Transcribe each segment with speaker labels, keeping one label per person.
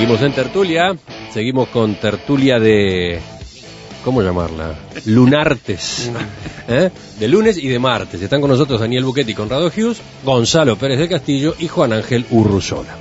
Speaker 1: Seguimos en tertulia, seguimos con tertulia de... ¿Cómo llamarla? Lunartes. De lunes y de martes. Están con nosotros Daniel Buchetti, Conrado Hughes, Gonzalo Pérez del Castillo y Juan Ángel Urruzola.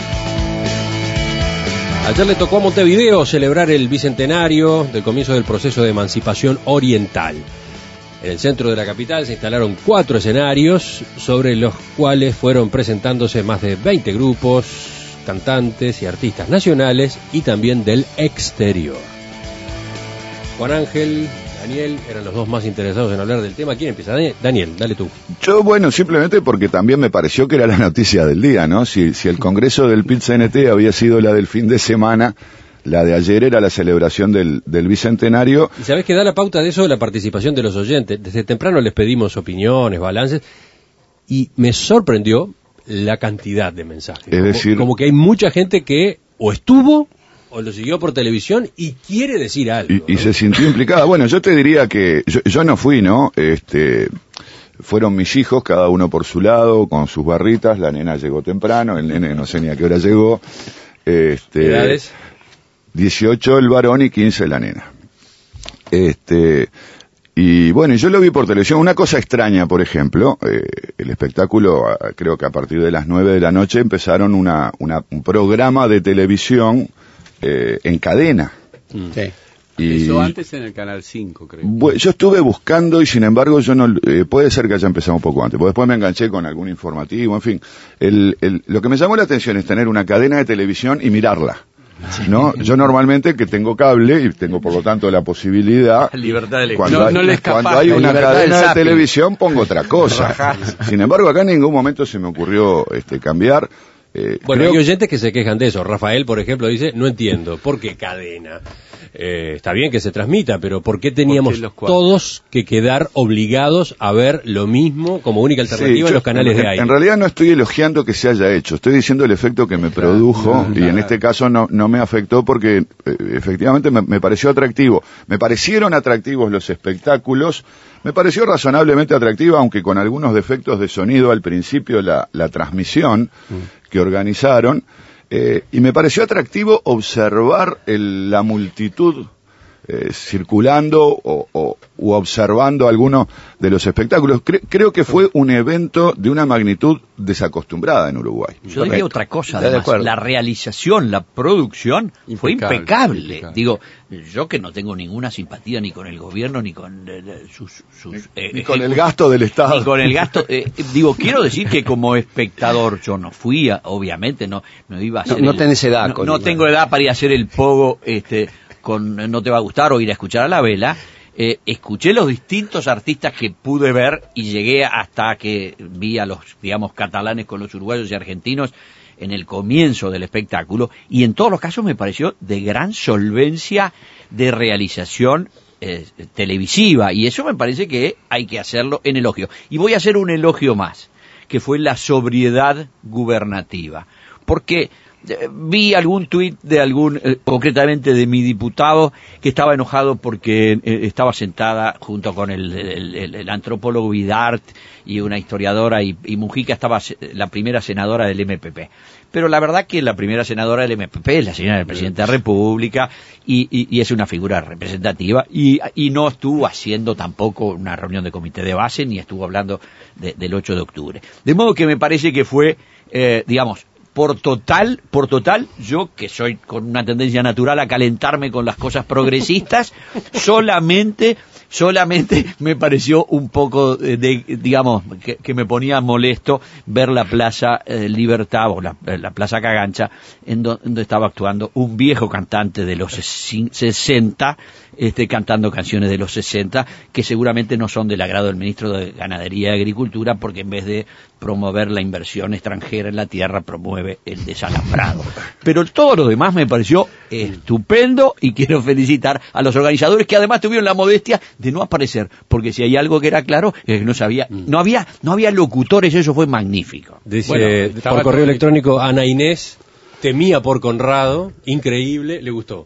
Speaker 1: Ayer le tocó a Montevideo celebrar el bicentenario del comienzo del proceso de emancipación oriental. En el centro de la capital se instalaron 4 escenarios sobre los cuales fueron presentándose más de 20 grupos, cantantes y artistas nacionales y también del exterior. Juan Ángel, Daniel, eran los dos más interesados en hablar del tema. ¿Quién empieza? Daniel, dale tú.
Speaker 2: Yo, bueno, simplemente porque también me pareció que era la noticia del día, ¿no? Si el congreso del PIT-CNT había sido la del fin de semana, la de ayer era la celebración del bicentenario.
Speaker 1: ¿Y sabés que da la pauta de eso, la participación de los oyentes? Desde temprano les pedimos opiniones, balances, y me sorprendió la cantidad de mensajes.
Speaker 2: Es decir,
Speaker 1: como que hay mucha gente que o estuvo o lo siguió por televisión y quiere decir algo.
Speaker 2: Y se sintió implicada. Bueno, yo te diría que yo no fui, ¿no? Fueron mis hijos, cada uno por su lado, con sus barritas. La nena llegó temprano, el nene no sé ni a qué hora llegó.
Speaker 1: ¿Edades?
Speaker 2: 18 el varón y 15 la nena. Y bueno, yo lo vi por televisión. Una cosa extraña, por ejemplo, el espectáculo, creo que a partir de las 9 de la noche empezaron un programa de televisión en cadena.
Speaker 3: Sí.
Speaker 2: Y
Speaker 3: eso antes en el Canal 5, creo.
Speaker 2: Bueno, yo estuve buscando y sin embargo yo no, puede ser que haya empezado un poco antes, porque después me enganché con algún informativo, en fin. Lo que me llamó la atención es tener una cadena de televisión y mirarla. ¿No? Yo normalmente que tengo cable y tengo por lo tanto la posibilidad,
Speaker 3: libertad de
Speaker 2: cuando hay una cadena de televisión pongo otra cosa. Sin embargo acá en ningún momento se me ocurrió cambiar.
Speaker 1: Bueno, hay oyentes que se quejan de eso. Rafael, por ejemplo, dice, no entiendo, ¿por qué cadena? Está bien que se transmita, pero ¿por qué teníamos todos que quedar obligados a ver lo mismo como única alternativa en los canales de aire?
Speaker 2: En realidad no estoy elogiando que se haya hecho, estoy diciendo el efecto que me produjo, y en este caso no me afectó porque efectivamente me pareció atractivo. Me parecieron atractivos los espectáculos, me pareció razonablemente atractiva, aunque con algunos defectos de sonido al principio la transmisión que organizaron, y me pareció atractivo observar la multitud circulando u observando alguno de los espectáculos. Creo que fue un evento de una magnitud desacostumbrada en Uruguay.
Speaker 4: Yo diría otra cosa, además, la realización, la producción fue impecable. Digo, yo que no tengo ninguna simpatía ni con el gobierno ni con
Speaker 2: ni con el gasto del Estado.
Speaker 4: Ni con el gasto, digo, quiero decir que como espectador yo no fui, obviamente no iba a hacer
Speaker 3: no tenés edad.
Speaker 4: No tengo edad para ir a hacer el pogo no te va a gustar o ir a escuchar a la vela. Escuché los distintos artistas que pude ver y llegué hasta que vi a los, digamos, catalanes con los uruguayos y argentinos en el comienzo del espectáculo, y en todos los casos me pareció de gran solvencia de realización televisiva, y eso me parece que hay que hacerlo en elogio. Y voy a hacer un elogio más, que fue la sobriedad gubernativa, porque vi algún tuit de concretamente de mi diputado, que estaba enojado porque estaba sentada junto con el antropólogo Vidart y una historiadora, y Mujica estaba la primera senadora del MPP. Pero la verdad que la primera senadora del MPP es la señora del Presidente de la República, y es una figura representativa, y no estuvo haciendo tampoco una reunión de comité de base, ni estuvo hablando del 8 de octubre. De modo que me parece que fue, digamos, por total, yo que soy con una tendencia natural a calentarme con las cosas progresistas, solamente me pareció un poco digamos, que me ponía molesto ver la Plaza Libertad o la Plaza Cagancha, en donde estaba actuando un viejo cantante de los 60, cantando canciones de los 60, que seguramente no son del agrado del ministro de Ganadería y Agricultura, porque en vez de promover la inversión extranjera en la tierra, promueve el desalambrado. Pero todo lo demás me pareció estupendo, y quiero felicitar a los organizadores, que además tuvieron la modestia de no aparecer, porque si hay algo que era claro es que no había locutores. Eso fue magnífico.
Speaker 1: Dice por correo electrónico Ana Inés: temía por Conrado, increíble, le gustó.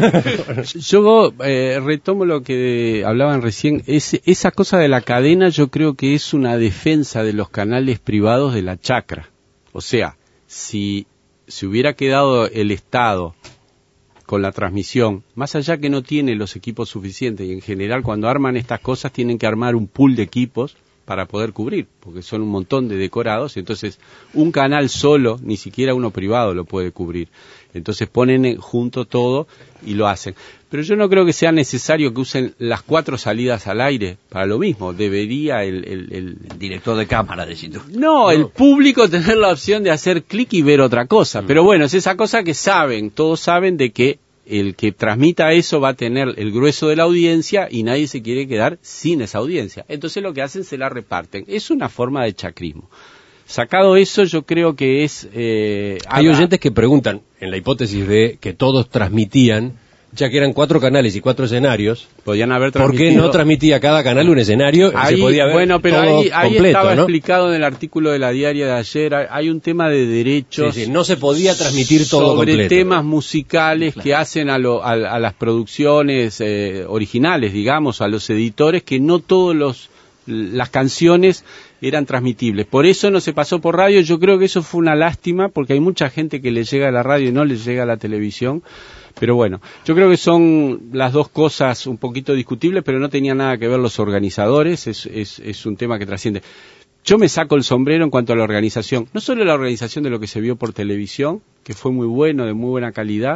Speaker 3: Yo retomo lo que hablaban recién, esa cosa de la cadena. Yo creo que es una defensa de los canales privados de la chacra. O sea, si si hubiera quedado el Estado con la transmisión, más allá que no tiene los equipos suficientes, y en general cuando arman estas cosas tienen que armar un pool de equipos para poder cubrir, porque son un montón de decorados, entonces un canal solo, ni siquiera uno privado lo puede cubrir. Entonces ponen junto todo y lo hacen. Pero yo no creo que sea necesario que usen las 4 salidas al aire para lo mismo. Debería el
Speaker 4: director de cámara, decís tú.
Speaker 3: No, el público tener la opción de hacer clic y ver otra cosa. Pero bueno, es esa cosa que saben, todos saben de que el que transmita eso va a tener el grueso de la audiencia y nadie se quiere quedar sin esa audiencia. Entonces lo que hacen se la reparten. Es una forma de chacrismo. Sacado eso, yo creo que es...
Speaker 1: Hay oyentes que preguntan, en la hipótesis de que todos transmitían, ya que eran 4 canales y 4 escenarios,
Speaker 3: podían haber
Speaker 1: transmitido. ¿Por qué no transmitía cada canal un escenario?
Speaker 3: Ahí,
Speaker 1: se podía ver
Speaker 3: bueno, pero
Speaker 1: todo
Speaker 3: ahí
Speaker 1: completo,
Speaker 3: estaba
Speaker 1: ¿no?
Speaker 3: explicado en el artículo de la diaria de ayer, hay un tema de derechos.
Speaker 1: Sí, no se podía transmitir todo
Speaker 3: sobre
Speaker 1: completo.
Speaker 3: Temas musicales que hacen a las producciones originales, digamos, a los editores, que no todos las canciones eran transmitibles. Por eso no se pasó por radio. Yo creo que eso fue una lástima, porque hay mucha gente que le llega a la radio y no le llega a la televisión. Pero bueno, yo creo que son las dos cosas un poquito discutibles, pero no tenía nada que ver los organizadores, es un tema que trasciende. Yo me saco el sombrero en cuanto a la organización, no solo la organización de lo que se vio por televisión, que fue muy bueno, de muy buena calidad,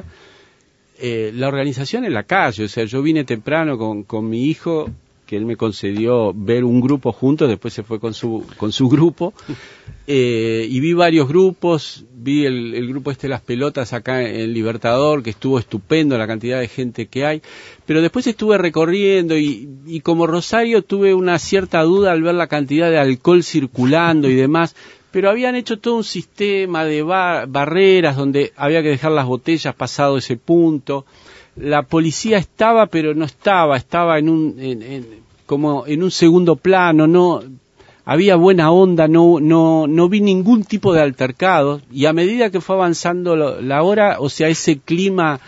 Speaker 3: la organización en la calle. O sea, yo vine temprano con mi hijo, que él me concedió ver un grupo juntos, después se fue con su grupo, y vi varios grupos, vi el grupo Las Pelotas acá en Libertador, que estuvo estupendo la cantidad de gente que hay, pero después estuve recorriendo y como Rosario tuve una cierta duda al ver la cantidad de alcohol circulando y demás, pero habían hecho todo un sistema de barreras donde había que dejar las botellas pasado ese punto. La policía estaba, pero no estaba como en un segundo plano, no había buena onda, no vi ningún tipo de altercado, y a medida que fue avanzando la hora, o sea, ese clima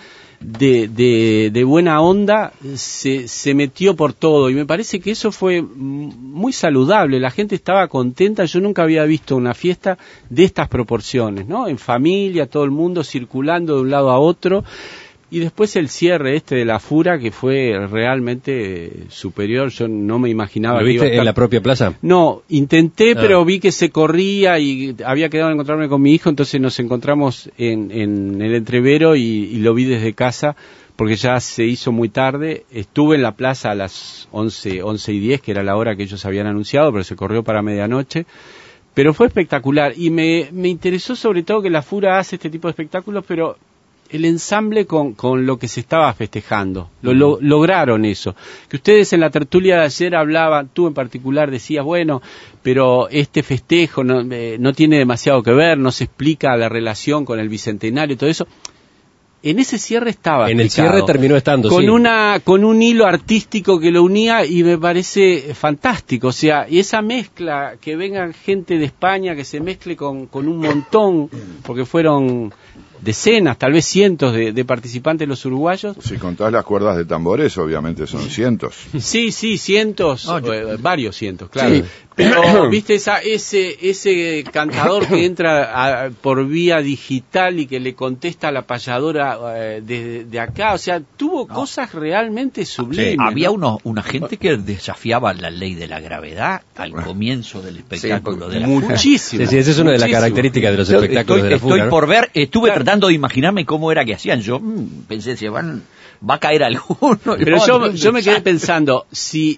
Speaker 3: de buena onda se metió por todo, y me parece que eso fue muy saludable. La gente estaba contenta. Yo nunca había visto una fiesta de estas proporciones, ¿no? En familia, todo el mundo circulando de un lado a otro. Y después el cierre de la Fura, que fue realmente superior. Yo no me imaginaba.
Speaker 1: ¿Lo viste en la propia plaza?
Speaker 3: No, intenté, pero vi que se corría y había quedado de encontrarme con mi hijo, entonces nos encontramos en el entrevero y lo vi desde casa, porque ya se hizo muy tarde. Estuve en la plaza a las 11:10, que era la hora que ellos habían anunciado, pero se corrió para medianoche. Pero fue espectacular y me interesó sobre todo que la Fura hace este tipo de espectáculos, pero el ensamble con lo que se estaba festejando. Lograron eso. Que ustedes en la tertulia de ayer hablaban, tú en particular decías, bueno, pero este festejo no tiene demasiado que ver, no se explica la relación con el Bicentenario y todo eso. En ese cierre estaba
Speaker 1: en explicado. El cierre terminó estando,
Speaker 3: con un hilo artístico que lo unía, y me parece fantástico. O sea, y esa mezcla, que venga gente de España, que se mezcle con un montón, porque fueron decenas, tal vez cientos de participantes los uruguayos.
Speaker 2: Si contás las cuerdas de tambores, obviamente son cientos.
Speaker 3: Sí, cientos, varios cientos, claro. Sí. Pero, viste, ese cantador que entra por vía digital y que le contesta a la payadora de acá, o sea, tuvo cosas realmente sublimes.
Speaker 4: Sí. Había una gente que desafiaba la ley de la gravedad al comienzo del espectáculo de la Fura.
Speaker 3: Muchísimo.
Speaker 1: Sí, esa es una de las características de los espectáculos de la Fura.
Speaker 4: Estoy por ver, estuve tratando de imaginarme cómo era que hacían. Yo pensé, si va a caer alguno.
Speaker 3: Pero yo me quedé pensando, si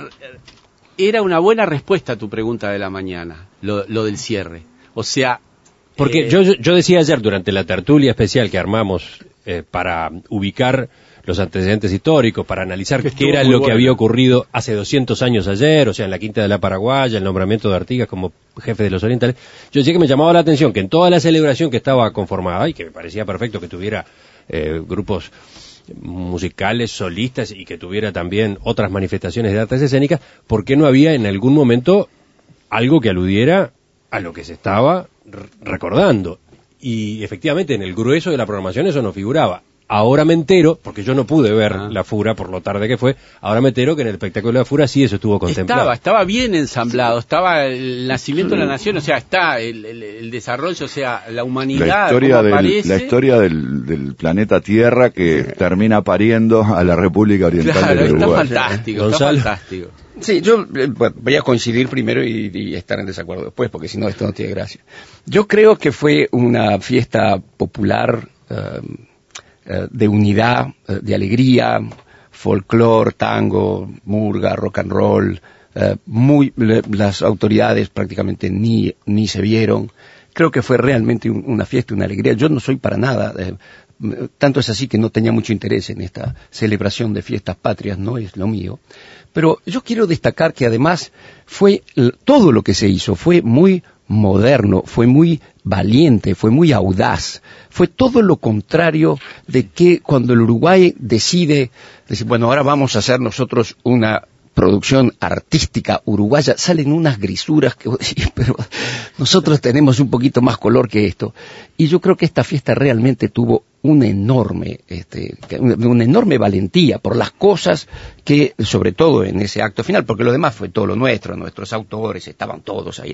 Speaker 3: era una buena respuesta a tu pregunta de la mañana, lo del cierre. O sea...
Speaker 1: Porque yo decía ayer, durante la tertulia especial que armamos para ubicar los antecedentes históricos, para analizar qué era lo que había ocurrido hace 200 años ayer, o sea, en la Quinta de la Paraguaya, el nombramiento de Artigas como jefe de los orientales, yo decía que me llamaba la atención que en toda la celebración que estaba conformada, y que me parecía perfecto que tuviera grupos musicales, solistas, y que tuviera también otras manifestaciones de artes escénicas, ¿por qué no había en algún momento algo que aludiera a lo que se estaba recordando? Y efectivamente en el grueso de la programación eso no figuraba. ahora me entero, porque yo no pude ver La Fura por lo tarde que fue, ahora me entero que en el espectáculo de La Fura sí eso estuvo contemplado.
Speaker 3: Estaba bien ensamblado, estaba el nacimiento de la nación, o sea, está el desarrollo, o sea, la humanidad,
Speaker 2: la historia del planeta Tierra que termina pariendo a la República Oriental del Uruguay.
Speaker 3: Está fantástico.
Speaker 5: Sí, yo voy a coincidir primero y estar en desacuerdo después, porque si no esto no tiene gracia. Yo creo que fue una fiesta popular de unidad, de alegría, folclore, tango, murga, rock and roll. Las autoridades prácticamente ni se vieron. Creo que fue realmente una fiesta, una alegría. Yo no soy para nada... tanto es así que no tenía mucho interés en esta celebración de fiestas patrias, no es lo mío. Pero yo quiero destacar que además todo lo que se hizo fue muy moderno, fue muy valiente, fue muy audaz, fue todo lo contrario de que cuando el Uruguay decide, bueno, ahora vamos a hacer nosotros una producción artística uruguaya, salen unas grisuras que pero nosotros tenemos un poquito más color que esto. Y yo creo que esta fiesta realmente tuvo una enorme valentía por las cosas que, sobre todo en ese acto final, porque lo demás fue todo lo nuestro, nuestros autores estaban todos ahí.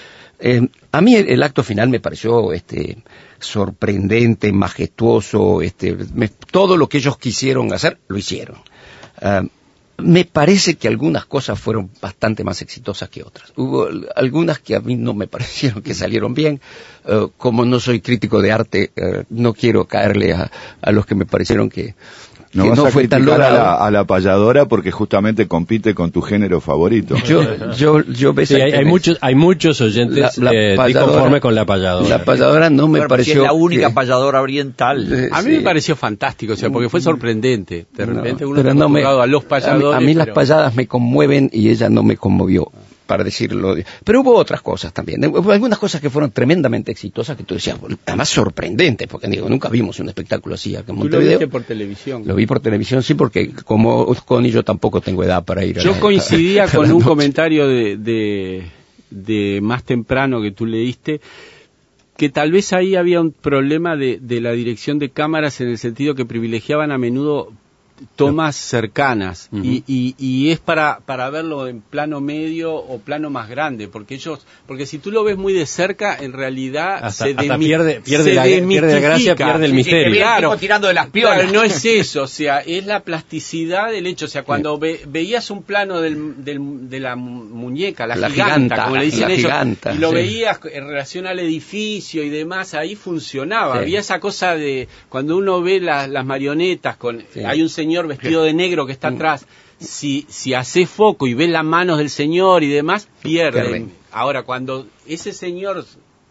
Speaker 5: A mí el acto final me pareció sorprendente, majestuoso, todo lo que ellos quisieron hacer, lo hicieron. Me parece que algunas cosas fueron bastante más exitosas que otras. Hubo algunas que a mí no me parecieron que salieron bien. Como no soy crítico de arte, no quiero caerle a los que me parecieron que
Speaker 2: no fue tan logrado. A la payadora porque justamente compite con tu género favorito.
Speaker 5: Yo
Speaker 1: sí, hay muchos oyentes disconformes con la payadora.
Speaker 5: La payadora no me pareció...
Speaker 4: Es la única payadora oriental.
Speaker 3: A mí me pareció fantástico, o sea, porque fue sorprendente. De repente uno está acostumbrado a los payadores.
Speaker 5: A mí las payadas me conmueven y ella no me conmovió, para decirlo. Pero hubo otras cosas también. Hubo algunas cosas que fueron tremendamente exitosas que tú decías, además sorprendente, porque nunca vimos un espectáculo así acá en Montevideo.
Speaker 3: ¿Tú lo viste por televisión?
Speaker 5: Lo vi por televisión, sí, porque como Connie yo tampoco tengo edad para ir a
Speaker 3: Yo coincidía con un comentario de más temprano que tú leíste, que tal vez ahí había un problema de la dirección de cámaras en el sentido que privilegiaban a menudo tomas cercanas y es para verlo en plano medio o plano más grande, porque si tú lo ves muy de cerca, en realidad
Speaker 1: pierde la gracia, pierde el misterio.
Speaker 4: Claro, tirando de las piolas.
Speaker 3: Claro, no es eso, o sea, es la plasticidad del hecho, o sea, cuando veías un plano de la muñeca, la giganta, como le dicen ellos, y lo veías en relación al edificio y demás, ahí funcionaba, había esa cosa de cuando uno ve las marionetas hay un señor vestido de negro que está atrás, si hace foco y ves las manos del señor y demás, pierden. Ahora, cuando ese señor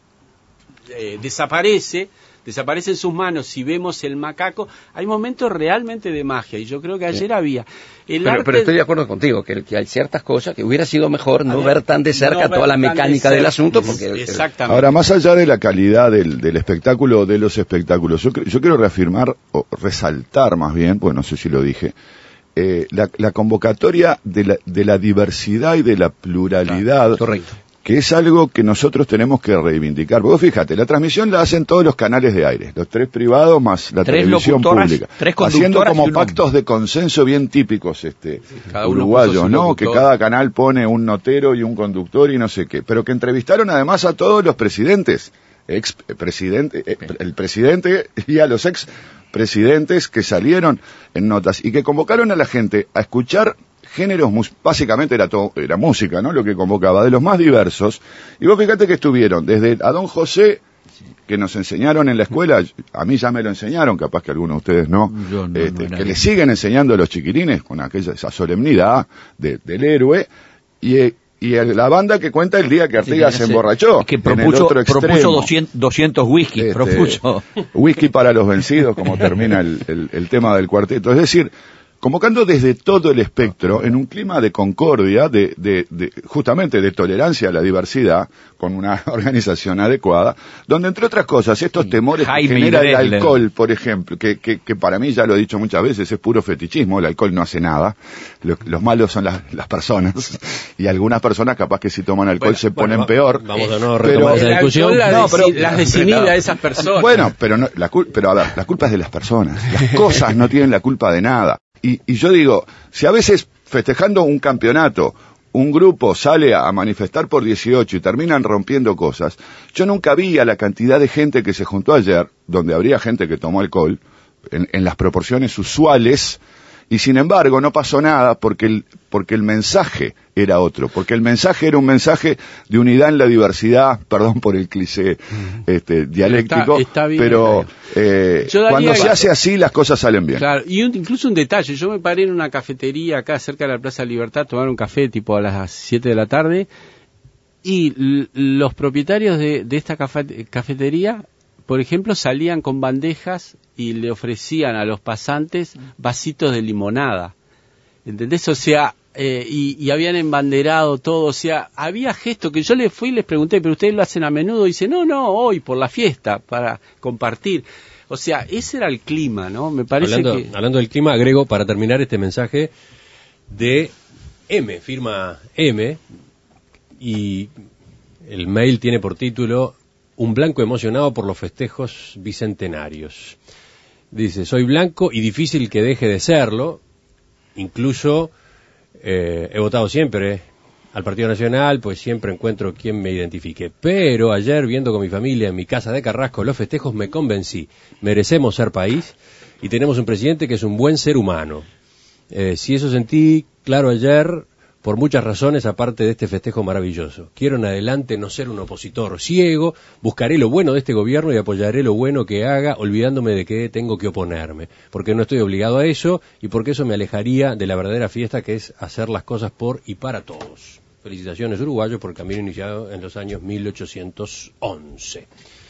Speaker 3: desaparece en sus manos, si vemos el macaco, hay momentos realmente de magia, y yo creo que ayer había...
Speaker 5: Pero estoy de acuerdo contigo, que hay ciertas cosas que hubiera sido mejor no ver tan de cerca toda la mecánica del asunto.
Speaker 3: Exactamente.
Speaker 2: Ahora, más allá de la calidad del espectáculo, de los espectáculos, yo quiero reafirmar, o resaltar más bien, pues no sé si lo dije, la convocatoria de la diversidad y de la pluralidad.
Speaker 5: Correcto.
Speaker 2: Que es algo que nosotros tenemos que reivindicar. Vos fíjate, la transmisión la hacen todos los canales de aire, los 3 privados más la televisión pública, haciendo como pactos de consenso bien típicos uruguayos, ¿no? Que cada canal pone un notero y un conductor y no sé qué, pero que entrevistaron además a todos los presidentes, el presidente y a los expresidentes que salieron en notas y que convocaron a la gente a escuchar géneros, básicamente era música, ¿no? Lo que convocaba, de los más diversos. Y vos fíjate que estuvieron desde a Don José, que nos enseñaron en la escuela, a mí ya me lo enseñaron, capaz que algunos de ustedes no, que le siguen enseñando a los chiquilines con esa solemnidad del héroe, y la banda que cuenta el día que Artigas se emborrachó.
Speaker 4: Que propuso 200 whisky, propuso.
Speaker 2: Whisky para los vencidos, como termina el tema del cuarteto. Es decir, convocando desde todo el espectro en un clima de concordia, justamente de tolerancia a la diversidad, con una organización adecuada, donde entre otras cosas estos temores que genera el alcohol, por ejemplo, que para mí, ya lo he dicho muchas veces, es puro fetichismo, el alcohol no hace nada, los malos son las personas, y algunas personas capaz que si toman alcohol se ponen peor.
Speaker 1: Vamos a no retomar esa discusión.
Speaker 3: Las desinhibe a esas personas.
Speaker 2: Bueno, pero a ver, la culpa es de las personas, las cosas no tienen la culpa de nada. Y yo digo, si a veces festejando un campeonato, un grupo sale a manifestar por 18 y terminan rompiendo cosas, yo nunca vi a la cantidad de gente que se juntó ayer, donde habría gente que tomó alcohol, en las proporciones usuales, y sin embargo no pasó nada porque el mensaje era otro, porque el mensaje era un mensaje de unidad en la diversidad, perdón por el cliché dialéctico, está bien, pero cuando se hace así las cosas salen bien.
Speaker 3: Claro, y incluso un detalle, yo me paré en una cafetería acá cerca de la Plaza Libertad a tomar un café tipo a las 7 de la tarde y los propietarios de esta cafetería, por ejemplo, salían con bandejas y le ofrecían a los pasantes vasitos de limonada. ¿Entendés? O sea, y habían embanderado todo, o sea, había gestos que yo les fui y les pregunté, ¿pero ustedes lo hacen a menudo? Y dice, no, hoy, por la fiesta, para compartir. O sea, ese era el clima, ¿no? Me parece
Speaker 1: Hablando del clima, agrego para terminar este mensaje de M, firma M, y el mail tiene por título Un blanco emocionado por los festejos bicentenarios. Dice, soy blanco y difícil que deje de serlo, incluso he votado siempre al Partido Nacional, pues siempre encuentro quien me identifique. Pero ayer, viendo con mi familia en mi casa de Carrasco los festejos, me convencí. Merecemos ser país y tenemos un presidente que es un buen ser humano. Si eso sentí claro ayer, por muchas razones, aparte de este festejo maravilloso. Quiero en adelante no ser un opositor ciego, buscaré lo bueno de este gobierno y apoyaré lo bueno que haga, olvidándome de que tengo que oponerme, porque no estoy obligado a eso y porque eso me alejaría de la verdadera fiesta, que es hacer las cosas por y para todos. Felicitaciones, uruguayos, por el camino iniciado en los años 1811.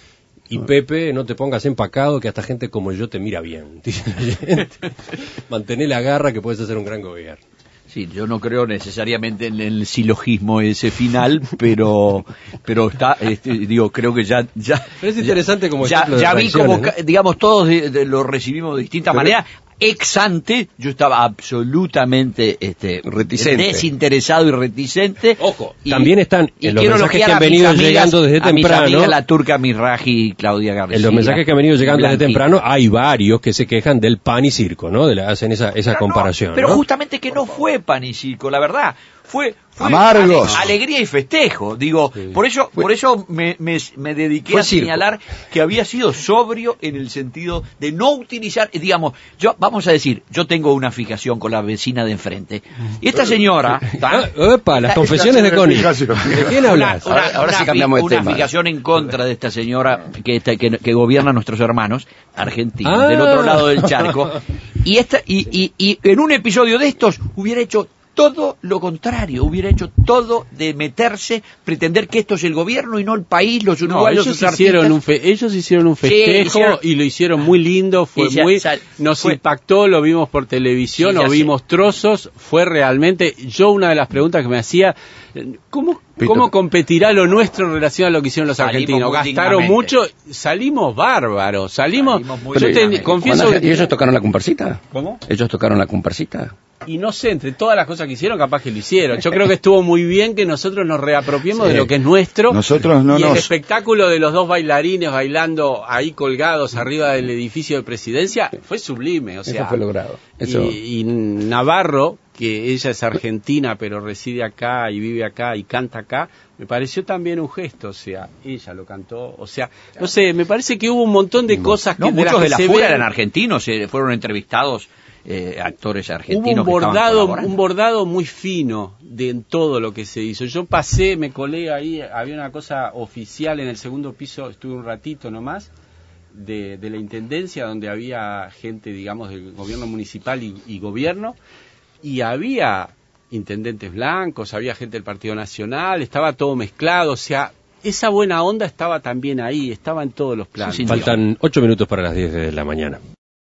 Speaker 1: Y Pepe, no te pongas empacado, que hasta gente como yo te mira bien, dice la gente. Mantené la garra, que puedes hacer un gran gobierno.
Speaker 4: Sí, yo no creo necesariamente en el silogismo ese final, pero está, creo que ya.
Speaker 1: Pero es interesante como
Speaker 4: ya vi como, ¿no? Digamos, todos lo recibimos de distinta manera. Ex ante, yo estaba absolutamente
Speaker 5: reticente,
Speaker 4: desinteresado y reticente.
Speaker 1: Ojo, también están en los mensajes que han venido llegando desde temprano.
Speaker 4: Mis amigas, la turca Miraji y Claudia García.
Speaker 1: En los mensajes que han venido llegando desde temprano hay varios que se quejan del pan y circo, ¿no? Hacen esa comparación.
Speaker 4: Pero
Speaker 1: ¿no?
Speaker 4: Justamente que no fue pan y circo, la verdad. Fue
Speaker 2: amargos,
Speaker 4: alegría y festejo, digo, sí. por eso me dediqué a señalar que había sido sobrio en el sentido de no utilizar, digamos, vamos a decir, yo tengo una fijación con la vecina de enfrente, y esta señora,
Speaker 1: las confesiones de Connie, ¿de quién hablas?
Speaker 5: Ahora sí cambiamos de tema.
Speaker 4: Una fijación en contra de esta señora que gobierna a nuestros hermanos argentinos, del otro lado del charco, y en un episodio de estos hubiera hecho todo lo contrario, hubiera hecho todo de meterse, pretender que esto es el gobierno y no el país, los uruguayos.
Speaker 3: Ellos hicieron un festejo y lo hicieron muy lindo, nos impactó, lo vimos por televisión, vimos trozos, fue realmente, una de las preguntas que me hacía, ¿cómo competirá lo nuestro en relación a lo que hicieron los argentinos? Gastaron mucho, salimos bárbaros, confieso.
Speaker 5: ¿Y ellos tocaron la comparsita?
Speaker 3: ¿Cómo?
Speaker 5: ¿Ellos tocaron la comparsita?
Speaker 3: Y no sé, entre todas las cosas que hicieron, capaz que lo hicieron. Yo creo que estuvo muy bien que nosotros nos reapropiemos de lo que es nuestro.
Speaker 2: Nosotros no
Speaker 3: y el espectáculo de los dos bailarines bailando ahí colgados arriba del edificio de presidencia fue sublime. O sea,
Speaker 5: eso fue logrado.
Speaker 3: Y Navarro, que ella es argentina pero reside acá y vive acá y canta acá, me pareció también un gesto. O sea, ella lo cantó. O sea, no sé, me parece que hubo un montón de cosas que
Speaker 4: muchos de la fuera eran argentinos, fueron entrevistados. Actores argentinos.
Speaker 3: Hubo un bordado muy fino en todo lo que se hizo. Yo me colé ahí, había una cosa oficial en el segundo piso, estuve un ratito nomás, de la intendencia, donde había gente, digamos, del gobierno municipal y gobierno, y había intendentes blancos, había gente del Partido Nacional, estaba todo mezclado, o sea, esa buena onda estaba también ahí, estaba en todos los planos.
Speaker 1: Faltan 8 minutos para las 10 de la mañana.